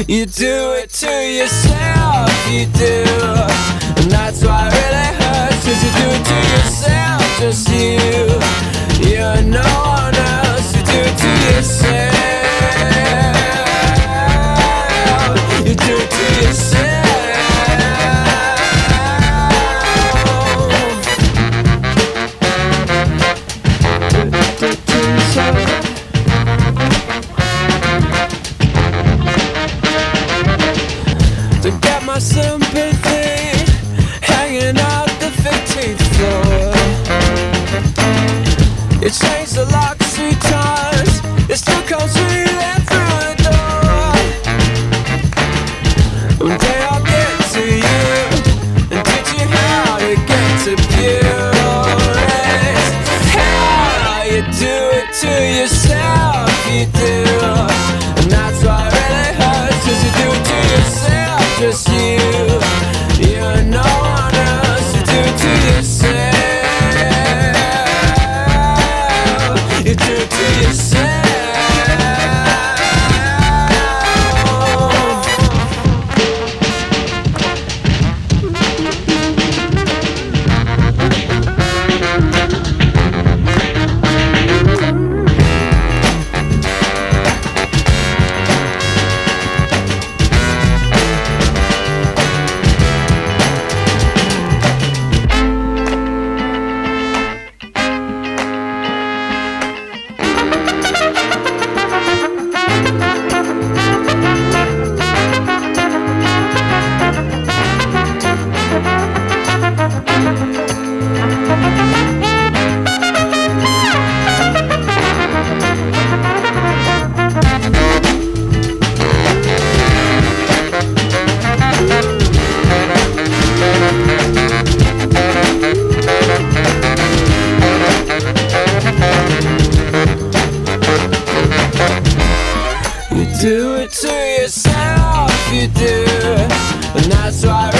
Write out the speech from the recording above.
You do it to yourself, you do. And that's why it really hurts, 'cause you do it to yourself, just you. You and no one else, you do it to yourself. You do it to yourself. To get my sympathy, hanging out the 15th floor. It changed the lock 3 times, it still comes reeling through the door. One day I'll get to you and teach you how to get to purest. How you do it to yourself, you do. And that's why it really hurts, 'cause you do it to yourself, just you. You and no one else, you do it to yourself. You do it to yourself. You do it to yourself, you do. And that's why